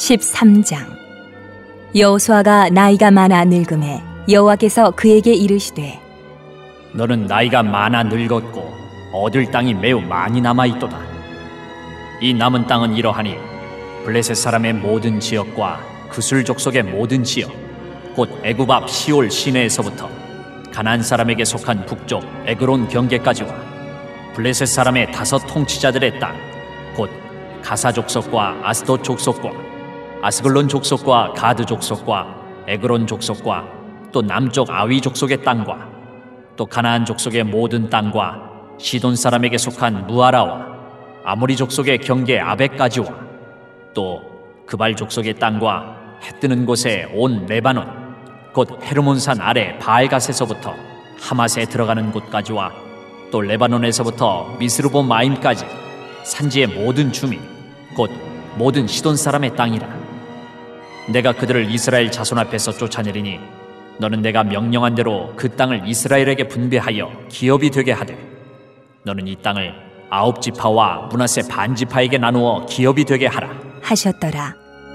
13장. 여호수아가 나이가 많아 늙음에 여호와께서 그에게 이르시되 너는 나이가 많아 늙었고 얻을 땅이 매우 많이 남아있도다. 이 남은 땅은 이러하니 블레셋 사람의 모든 지역과 그술 족속의 모든 지역 곧 애굽 앞 시올 시내에서부터 가나안 사람에게 속한 북쪽 에그론 경계까지와 블레셋 사람의 5 통치자들의 땅 곧 가사 족속과 아스돗 족속과 아스글론 족속과 가드 족속과 에그론 족속과 또 남쪽 아위 족속의 땅과 또 가나안 족속의 모든 땅과 시돈 사람에게 속한 무아라와 아모리 족속의 경계 아벡까지와 또 그발 족속의 땅과 해 뜨는 곳에 온 레바논 곧 헤르몬산 아래 바알갓에서부터 하맛에 들어가는 곳까지와 또 레바논에서부터 미스르보 마임까지 산지의 모든 주민 곧 모든 시돈 사람의 땅이라. 내가 그들을 이스라엘 자손 앞에서 쫓아내리니 너는 내가 명령한 대로 그 땅을 이스라엘에게 분배하여 기업이 되게 하되 너는 이 땅을 9 지파와 므낫세 반 지파에게 나누어 기업이 되게 하라 하셨더라.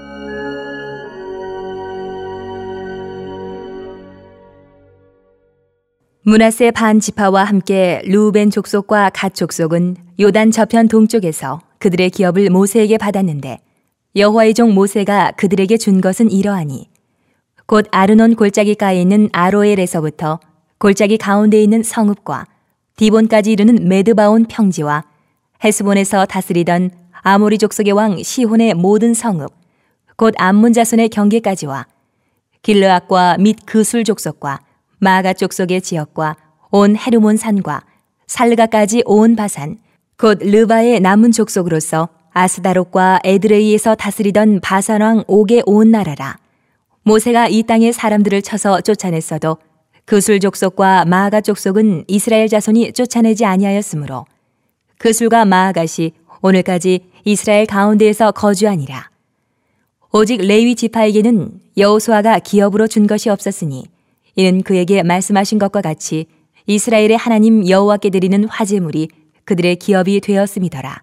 므낫세 반 지파와 함께 르우벤 족속과 갓 족속은 요단 저편 동쪽에서 그들의 기업을 모세에게 받았는데 여호와의 종 모세가 그들에게 준 것은 이러하니 곧 아르논 골짜기가에 있는 아로엘에서부터 골짜기 가운데 있는 성읍과 디본까지 이르는 메드바온 평지와 헤스본에서 다스리던 아모리 족속의 왕 시혼의 모든 성읍 곧 암몬 자손의 경계까지와 길르앗과 및 그술 족속과 마가 족속의 지역과 온 헤르몬 산과 살르가까지 온 바산 곧 르바의 남은 족속으로서 아스다롯과 에드레이에서 다스리던 바산 왕 옥의 온 나라라. 모세가 이 땅의 사람들을 쳐서 쫓아냈어도 그술 족속과 마아가 족속은 이스라엘 자손이 쫓아내지 아니하였으므로 그술과 마아갓이 오늘까지 이스라엘 가운데에서 거주하니라. 오직 레위 지파에게는 여호수아가 기업으로 준 것이 없었으니 이는 그에게 말씀하신 것과 같이 이스라엘의 하나님 여호와께 드리는 화제물이 그들의 기업이 되었음이더라.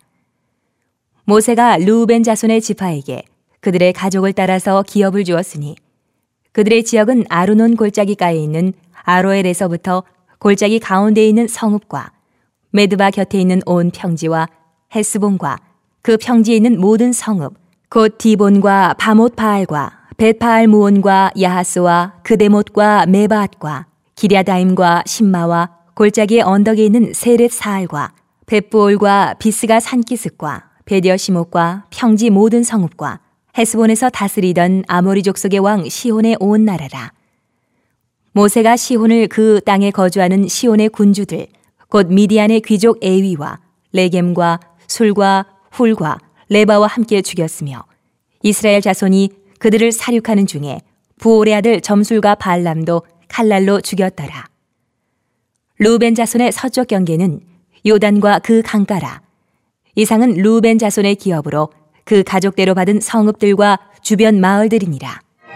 모세가 르우벤 자손의 지파에게 그들의 가족을 따라서 기업을 주었으니 그들의 지역은 아르논 골짜기가에 있는 아로엘에서부터 골짜기 가운데에 있는 성읍과 메드바 곁에 있는 온 평지와 헤스본과 그 평지에 있는 모든 성읍 곧 디본과 바못 바알과 벳바알 무온과 야하스와 그데못과 메바앗과 기랴다임과 신마와 골짜기의 언덕에 있는 세렛 사알과 벳부올과 비스가 산기슭과 베디어시못과 평지 모든 성읍과 헤스본에서 다스리던 아모리 족속의 왕 시혼의 온 나라라. 모세가 시혼을 그 땅에 거주하는 시혼의 군주들 곧 미디안의 귀족 에위와 레겜과 술과 훌과 레바와 함께 죽였으며 이스라엘 자손이 그들을 사륙하는 중에 부올의 아들 점술과 발람도 칼날로 죽였더라. 르우벤 자손의 서쪽 경계는 요단과 그 강가라. 이상은 르우벤 자손의 기업으로 그 가족대로 받은 성읍들과 주변 마을들이니라.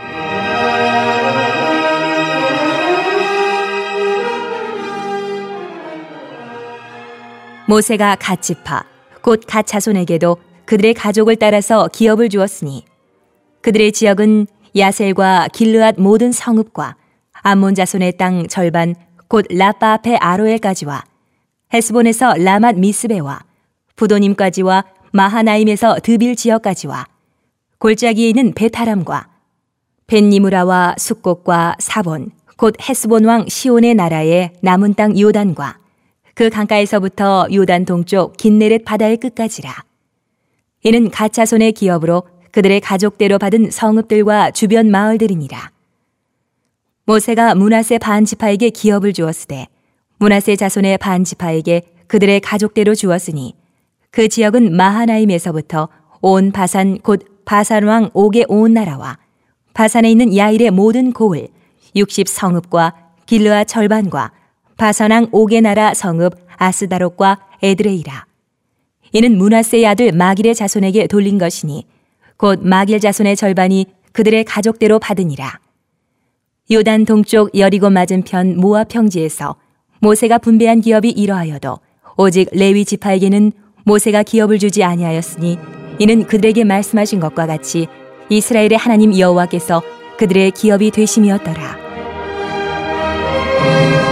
모세가 갓 지파 곧 갓 자손에게도 그들의 가족을 따라서 기업을 주었으니 그들의 지역은 야셀과 길르앗 모든 성읍과 암몬 자손의 땅 절반 곧 라빠 앞의 아로엘까지와 헤스본에서 라맛 미스베와 부도님까지와 마하나임에서 드빌 지역까지와 골짜기에 있는 베타람과 벤니무라와 숫곡과 사본 곧 헤스본 왕 시온의 나라의 남은 땅 요단과 그 강가에서부터 요단 동쪽 긴네렛 바다의 끝까지라. 이는 갓 자손의 기업으로 그들의 가족대로 받은 성읍들과 주변 마을들이니라. 모세가 므낫세 반 지파에게 기업을 주었으되 므낫세 자손의 반 지파에게 그들의 가족대로 주었으니 그 지역은 마하나임에서부터 온 바산 곧 바산 왕 옥의 온 나라와 바산에 있는 야일의 모든 고을 60 성읍과 길르앗 절반과 바산 왕 옥의 나라 성읍 아스다롯과 에드레이라. 이는 므낫세의 아들 마길의 자손에게 돌린 것이니 곧 마길 자손의 절반이 그들의 가족대로 받으니라. 요단 동쪽 여리고 맞은편 모압 평지에서 모세가 분배한 기업이 이러하여도 오직 레위 지파에게는 모세가 기업을 주지 아니하였으니 이는 그들에게 말씀하신 것과 같이 이스라엘의 하나님 여호와께서 그들의 기업이 되심이었더라.